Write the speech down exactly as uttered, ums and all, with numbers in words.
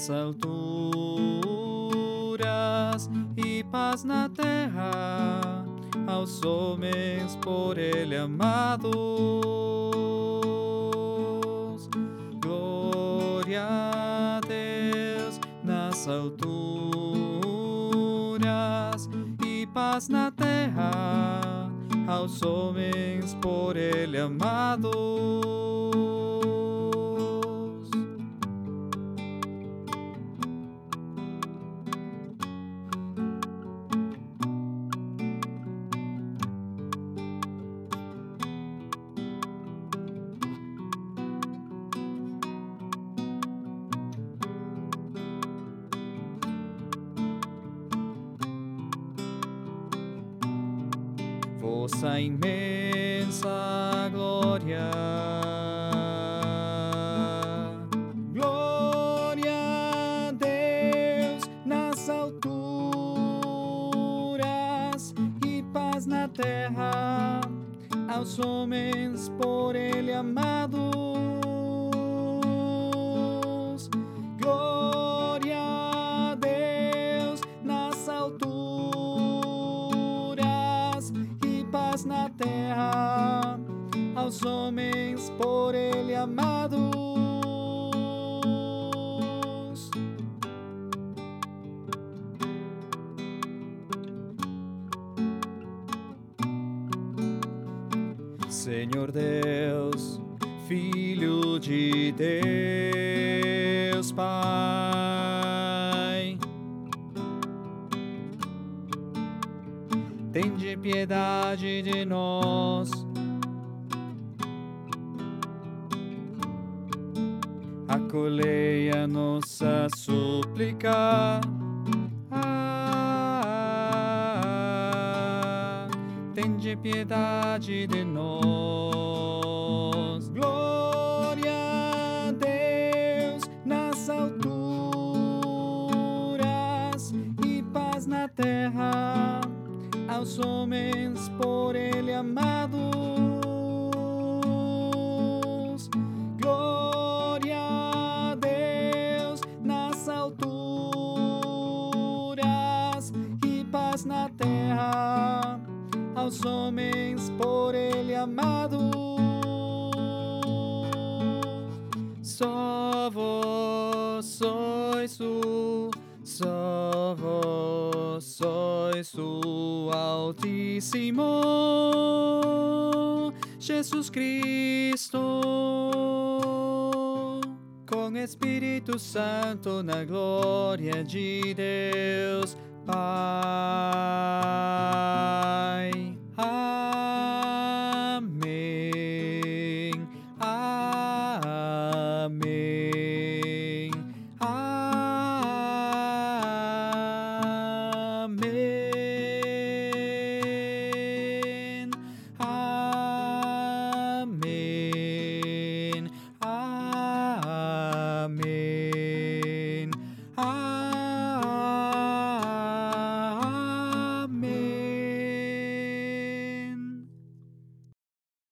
nas alturas e paz na terra aos homens por Ele amados. Glória a Deus nas alturas e paz na terra aos homens por Ele amados. Vossa imensa glória, glória a Deus nas alturas e paz na terra aos homens por Ele amados. Glória a Deus nas alturas e paz na terra aos homens por Ele amados. Senhor Deus, Filho de Deus Pai, tende piedade de nós. Acolhei a nossa súplica. Ah, tende piedade de nós. Glória a Deus nas alturas e paz na terra aos homens por Ele amados. Glória a Deus nas alturas e paz na terra aos homens por Ele amados. Só vós sois o, só vós sois o Altíssimo, Jesus Cristo, com Espírito Santo na glória de Deus Pai. Amém. Amém. Amém. Amém. Amém.